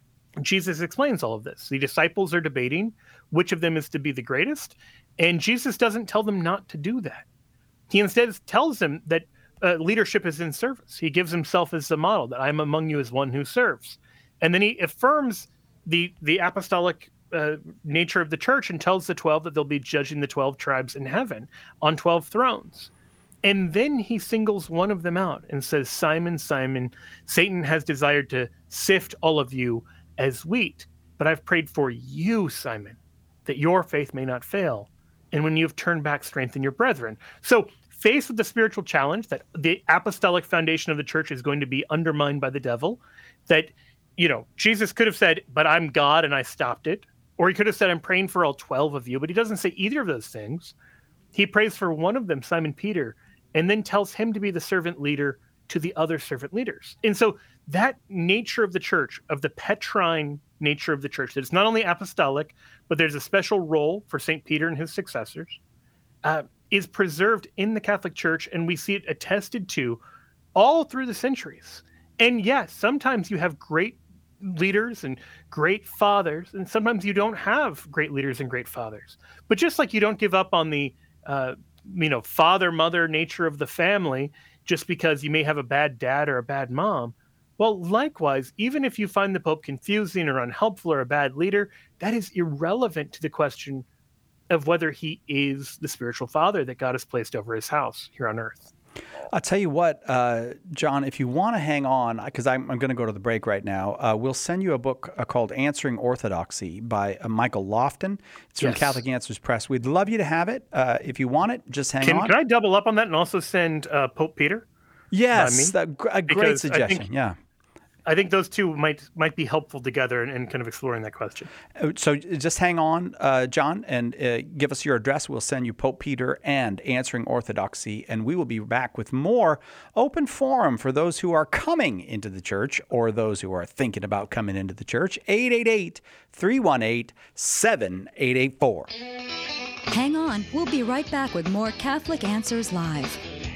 Jesus explains all of this. The disciples are debating which of them is to be the greatest, and Jesus doesn't tell them not to do that. He instead tells them that leadership is in service. He gives himself as the model, that I am among you as one who serves. And then he affirms the apostolic nature of the church and tells the 12 that they'll be judging the 12 tribes in heaven on 12 thrones. And then he singles one of them out and says, Simon, Simon, Satan has desired to sift all of you as wheat, but I've prayed for you, Simon, that your faith may not fail. And when you have turned back, strengthen your brethren. So faced with the spiritual challenge that the apostolic foundation of the church is going to be undermined by the devil, that, you know, Jesus could have said, but I'm God and I stopped it. Or he could have said, I'm praying for all 12 of you, but he doesn't say either of those things. He prays for one of them, Simon Peter, and then tells him to be the servant leader to the other servant leaders. And so that nature of the church, of the Petrine nature of the church. That it's not only apostolic, but there's a special role for St. Peter and his successors, is preserved in the Catholic Church, and we see it attested to all through the centuries. And yes, sometimes you have great leaders and great fathers, and sometimes you don't have great leaders and great fathers. But just like you don't give up on the father-mother nature of the family just because you may have a bad dad or a bad mom, well, likewise, even if you find the Pope confusing or unhelpful or a bad leader, that is irrelevant to the question of whether he is the spiritual father that God has placed over his house here on earth. I'll tell you what, John, if you want to hang on, because I'm going to go to the break right now, we'll send you a book called Answering Orthodoxy by Michael Lofton. It's from Catholic Answers Press. We'd love you to have it. If you want it, just hang on. Can I double up on that and also send Pope Peter? Yes, a great suggestion. I think those two might be helpful together in kind of exploring that question. So just hang on, John, and give us your address. We'll send you Pope Peter and Answering Orthodoxy, and we will be back with more open forum for those who are coming into the church or those who are thinking about coming into the church. 888-318-7884. Hang on. We'll be right back with more Catholic Answers Live.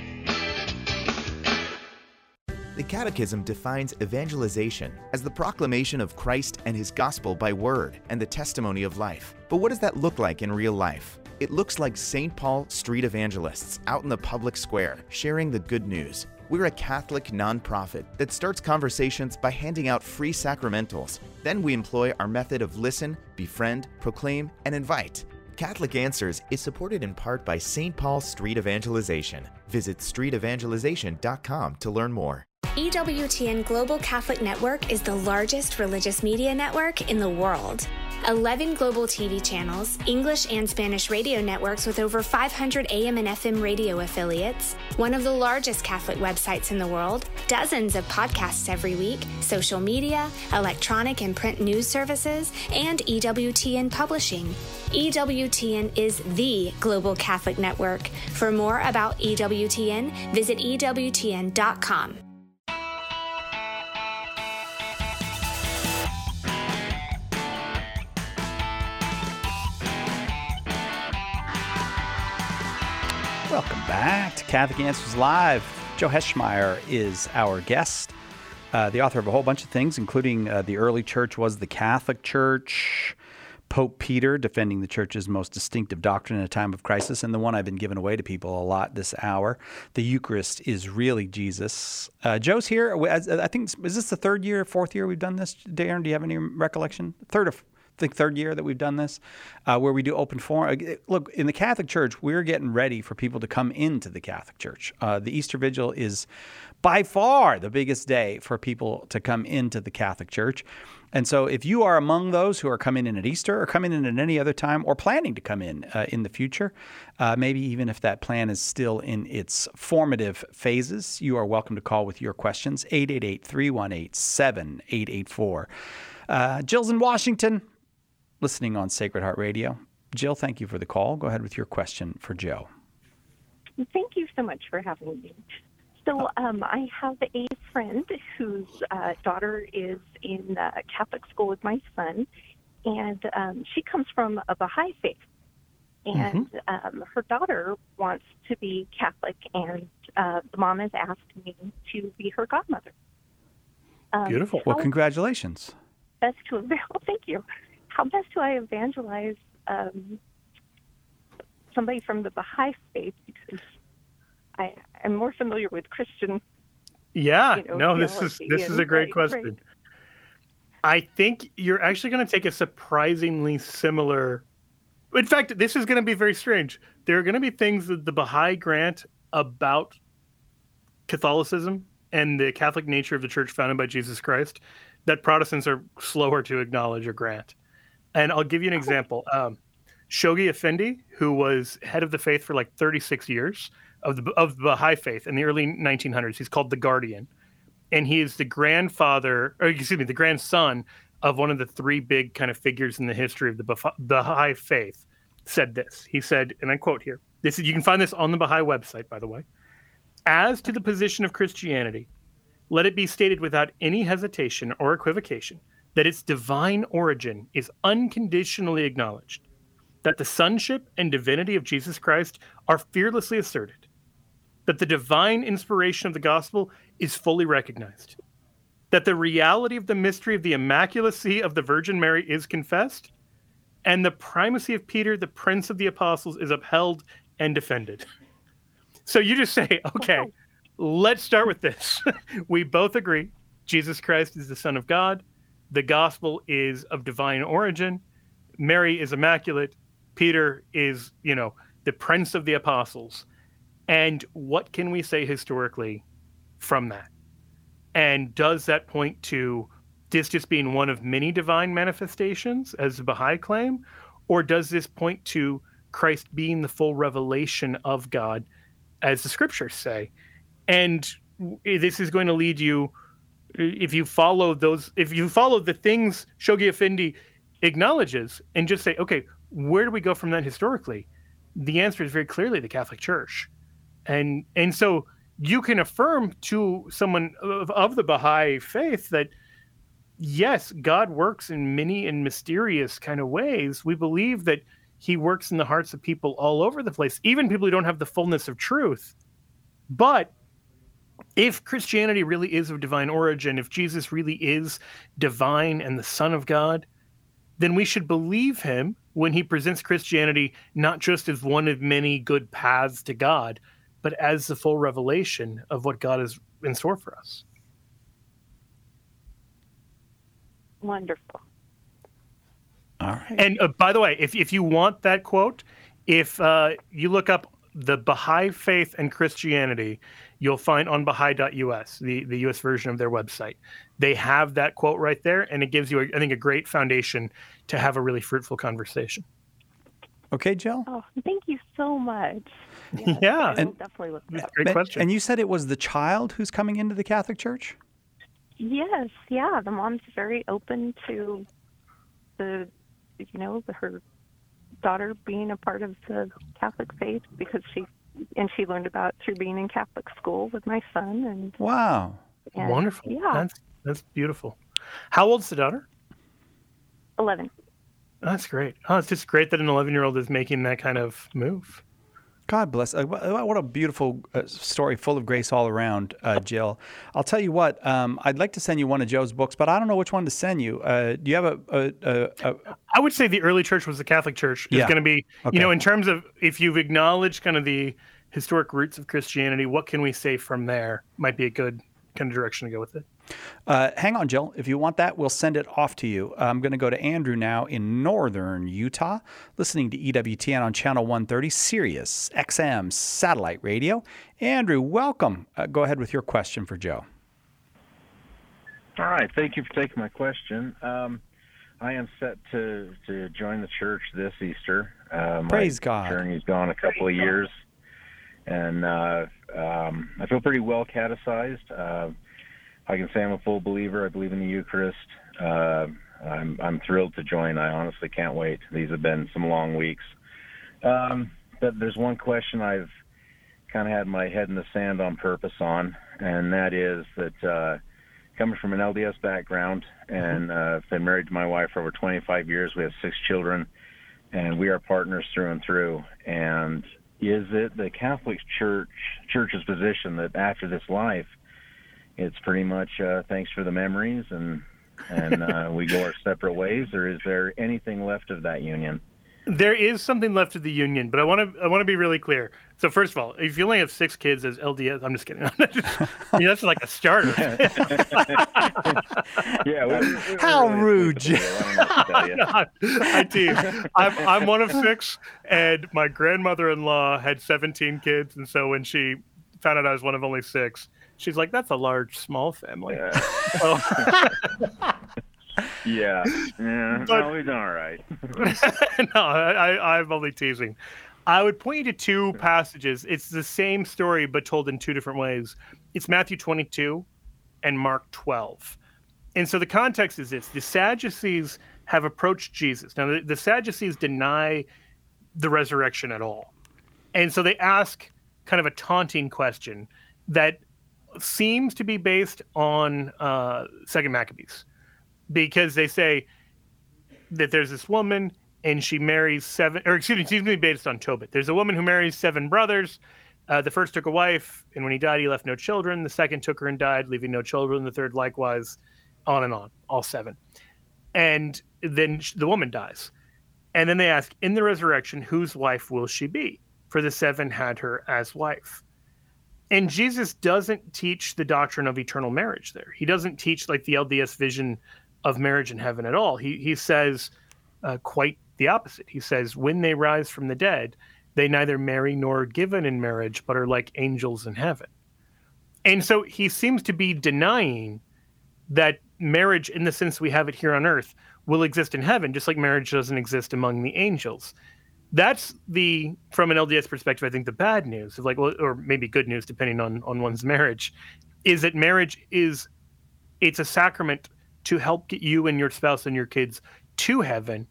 The Catechism defines evangelization as the proclamation of Christ and his gospel by word and the testimony of life. But what does that look like in real life? It looks like St. Paul Street Evangelists out in the public square, sharing the good news. We're a Catholic nonprofit that starts conversations by handing out free sacramentals. Then we employ our method of listen, befriend, proclaim, and invite. Catholic Answers is supported in part by St. Paul Street Evangelization. Visit streetevangelization.com to learn more. EWTN Global Catholic Network is the largest religious media network in the world. 11 global TV channels, English and Spanish radio networks with over 500 AM and FM radio affiliates, one of the largest Catholic websites in the world, dozens of podcasts every week, social media, electronic and print news services, and EWTN Publishing. EWTN is the Global Catholic Network. For more about EWTN, visit EWTN.com. Welcome back to Catholic Answers Live. Joe Heschmeyer is our guest, the author of a whole bunch of things, including The Early Church Was the Catholic Church, Pope Peter, Defending the Church's Most Distinctive Doctrine in a Time of Crisis, and the one I've been giving away to people a lot this hour, The Eucharist is Really Jesus. Joe's here. I think, is this the third year, fourth year we've done this, Darren? Do you have any recollection? Third year that we've done this, where we do open forum. Look, in the Catholic Church, we're getting ready for people to come into the Catholic Church. The Easter Vigil is by far the biggest day for people to come into the Catholic Church. And so if you are among those who are coming in at Easter or coming in at any other time or planning to come in the future, maybe even if that plan is still in its formative phases, you are welcome to call with your questions, 888-318-7884. Jill's in Washington, listening on Sacred Heart Radio. Jill, thank you for the call. Go ahead with your question for Joe. Thank you so much for having me. So I have a friend whose daughter is in Catholic school with my son, and she comes from a Baha'i faith. And her daughter wants to be Catholic, and the mom has asked me to be her godmother. Beautiful. Well, congratulations. Thank you. How best do I evangelize somebody from the Baha'i faith? Because I'm more familiar with Christian. Yeah, this is a great question. Right. I think you're actually going to take a surprisingly similar. In fact, this is going to be very strange. There are going to be things that the Baha'i grant about Catholicism and the Catholic nature of the church founded by Jesus Christ that Protestants are slower to acknowledge or grant. And I'll give you an example. Shoghi Effendi, who was head of the faith for like 36 years of the Baha'i faith in the early 1900s, he's called the Guardian. And he is the the grandson of one of the three big kind of figures in the history of the Baha'i faith, said this. He said, and I quote here, you can find this on the Baha'i website, by the way. As to the position of Christianity, let it be stated without any hesitation or equivocation that its divine origin is unconditionally acknowledged, that the sonship and divinity of Jesus Christ are fearlessly asserted, that the divine inspiration of the gospel is fully recognized, that the reality of the mystery of the immaculacy of the Virgin Mary is confessed, and the primacy of Peter, the Prince of the Apostles, is upheld and defended. So you just say, okay, let's start with this. We both agree Jesus Christ is the Son of God. The gospel is of divine origin. Mary is immaculate. Peter is, the Prince of the Apostles. And what can we say historically from that? And does that point to this just being one of many divine manifestations, as the Baha'i claim? Or does this point to Christ being the full revelation of God, as the scriptures say? And this is going to lead you, if you follow the things Shoghi Effendi acknowledges and just say, okay, where do we go from that historically? The answer is very clearly the Catholic Church. And so you can affirm to someone of the Baha'i faith that, yes, God works in many and mysterious kind of ways. We believe that he works in the hearts of people all over the place, even people who don't have the fullness of truth. But if Christianity really is of divine origin, if Jesus really is divine and the Son of God, then we should believe him when he presents Christianity not just as one of many good paths to God, but as the full revelation of what God is in store for us. Wonderful. All right. And by the way, if you want that quote, if you look up the Baha'i faith and Christianity, you'll find on Baha'i.us, the U.S. version of their website. They have that quote right there, and it gives you, I think, a great foundation to have a really fruitful conversation. Okay, Jill? Oh, thank you so much. Yeah. I will definitely look at that. Great question. And you said it was the child who's coming into the Catholic Church? Yes, yeah. The mom's very open to her daughter being a part of the Catholic faith because she learned about it through being in Catholic school with my son. And wow, wonderful. Yeah, that's beautiful. How old's the daughter? 11. That's great. Oh, it's just great that an 11-year-old is making that kind of move. God bless. What a beautiful story, full of grace all around, Jill. I'll tell you what, I'd like to send you one of Joe's books, but I don't know which one to send you. Do you have I would say the early church was the Catholic Church. It's going to be, in terms of if you've acknowledged kind of the historic roots of Christianity, what can we say from there might be a good kind of direction to go with it. Hang on, Jill. If you want that, we'll send it off to you. I'm going to go to Andrew now in northern Utah, listening to EWTN on Channel 130, Sirius XM satellite radio. Andrew, welcome. Go ahead with your question for Joe. All right. Thank you for taking my question. I am set to join the church this Easter. Praise God. My journey's gone a couple of years, and I feel pretty well catechized. I can say I'm a full believer. I believe in the Eucharist. I'm thrilled to join. I honestly can't wait. These have been some long weeks. But there's one question I've kind of had my head in the sand on purpose on, and that is that coming from an LDS background and been married to my wife for over 25 years. We have 6 children, and we are partners through and through. And is it the Catholic Church's position that after this life, it's pretty much thanks for the memories and we go our separate ways, or is there anything left of that union? There is something left of the union, but I want to be really clear. So first of all, if you only have 6 kids as LDS, I'm just kidding. That's like a starter. Yeah. How rude, Joe. I tease. I'm one of 6, and my grandmother-in-law had 17 kids, and so when she found out I was one of only 6, she's like, "That's a large, small family." Yeah. No, we've done all right. No, I'm only teasing. I would point you to 2 passages. It's the same story, but told in 2 different ways. It's Matthew 22 and Mark 12. And so the context is this. The Sadducees have approached Jesus. Now, the Sadducees deny the resurrection at all. And so they ask kind of a taunting question that seems to be based on 2 Maccabees. because they say that there's this woman and she marries she's based on Tobit. There's a woman who marries 7 brothers. The first took a wife, and when he died, he left no children. The second took her and died, leaving no children. The third likewise, on and on, all 7. And then the woman dies. And then they ask, in the resurrection, whose wife will she be? For the 7 had her as wife. And Jesus doesn't teach the doctrine of eternal marriage there. He doesn't teach like the LDS vision of marriage in heaven at all. He says quite the opposite. He says, when they rise from the dead, they neither marry nor are given in marriage, but are like angels in heaven. And so he seems to be denying that marriage, in the sense we have it here on earth, will exist in heaven, just like marriage doesn't exist among the angels. That's from an LDS perspective, I think the bad news, of like, well, or maybe good news, depending on one's marriage, is that marriage it's a sacrament to help get you and your spouse and your kids to heaven.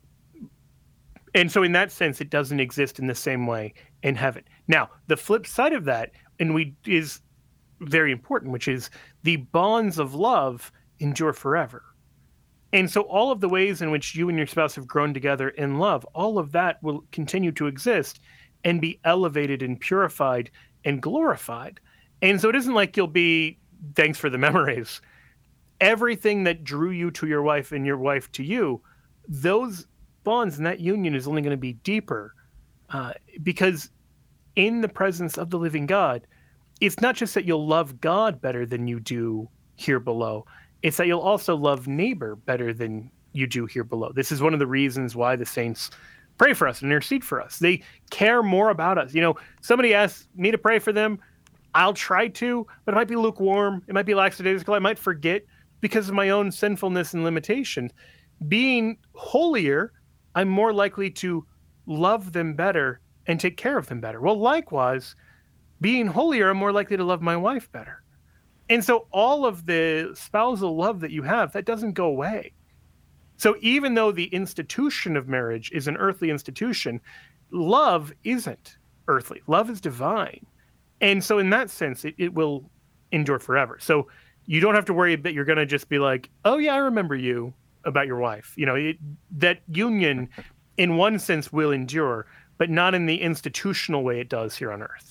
And so in that sense, it doesn't exist in the same way in heaven. Now, the flip side of that, is very important, which is the bonds of love endure forever. And so all of the ways in which you and your spouse have grown together in love, all of that will continue to exist and be elevated and purified and glorified. And so it isn't like you'll be, thanks for the memories, everything that drew you to your wife and your wife to you, those bonds and that union is only going to be deeper because in the presence of the living God, it's not just that you'll love God better than you do here below. It's that you'll also love neighbor better than you do here below. This is one of the reasons why the saints pray for us and intercede for us. They care more about us. Somebody asks me to pray for them. I'll try to, but it might be lukewarm. It might be lackadaisical. I might forget because of my own sinfulness and limitations. Being holier, I'm more likely to love them better and take care of them better. Well, likewise, being holier, I'm more likely to love my wife better. And so all of the spousal love that you have, that doesn't go away. So even though the institution of marriage is an earthly institution, love isn't earthly. Love is divine. And so in that sense, it will endure forever. So you don't have to worry that you're going to just be like, oh yeah, I remember you about your wife. That union in one sense will endure, but not in the institutional way it does here on earth.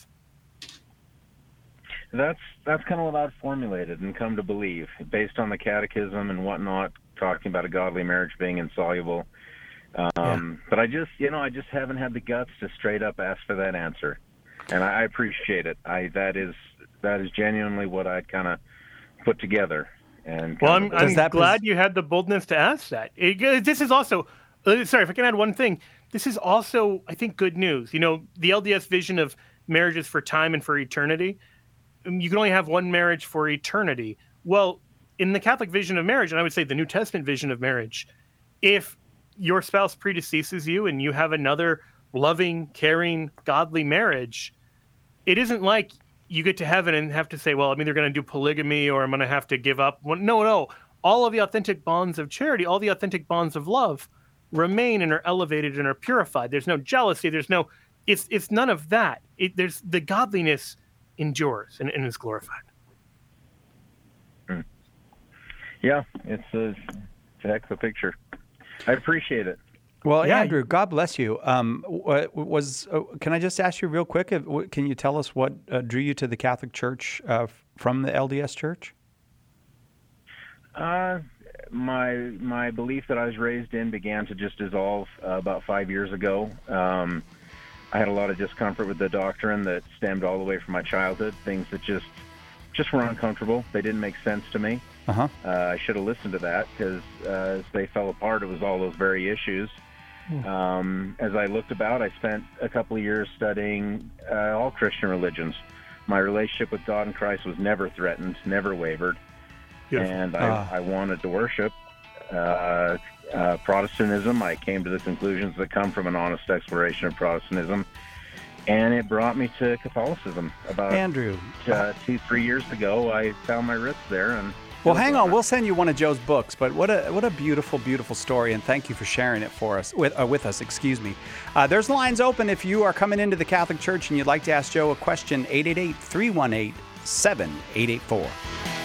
That's kind of what I've formulated and come to believe, based on the catechism and whatnot, talking about a godly marriage being insoluble. But I just haven't had the guts to straight up ask for that answer, and I appreciate it. That is genuinely what I kind of put together. And well, I'm glad you had the boldness to ask that. This is also, sorry, if I can add one thing. This is also, I think, good news. The LDS vision of marriage is for time and for eternity. You can only have one marriage for eternity. Well, in the Catholic vision of marriage, and I would say the New Testament vision of marriage, if your spouse predeceases you and you have another loving, caring, godly marriage, it isn't like you get to heaven and have to say, well, I'm either going to do polygamy or I'm going to have to give up. No. All of the authentic bonds of charity, all the authentic bonds of love remain and are elevated and are purified. There's no jealousy. It's none of that. There's the godliness endures and is glorified. Yeah, it's a heck of a picture. I appreciate it. Well, yeah. Andrew, God bless you. Can I just ask you real quick? Can you tell us what drew you to the Catholic Church from the LDS Church? My belief that I was raised in began to just dissolve about 5 years ago. I had a lot of discomfort with the doctrine that stemmed all the way from my childhood, things that just were uncomfortable. They didn't make sense to me. I should have listened to that, because as they fell apart, it was all those very issues. As I looked about, I spent a couple of years studying all Christian religions. My relationship with God and Christ was never threatened, never wavered. Beautiful. And I wanted to worship Protestantism. I came to the conclusions that come from an honest exploration of Protestantism, and it brought me to Catholicism. About Andrew, 2-3 years ago, I found my roots there. And well, hang on, we'll send you one of Joe's books. But what a beautiful, beautiful story, and thank you for sharing it with us. Excuse me. There's lines open if you are coming into the Catholic Church and you'd like to ask Joe a question. 888-318-7884.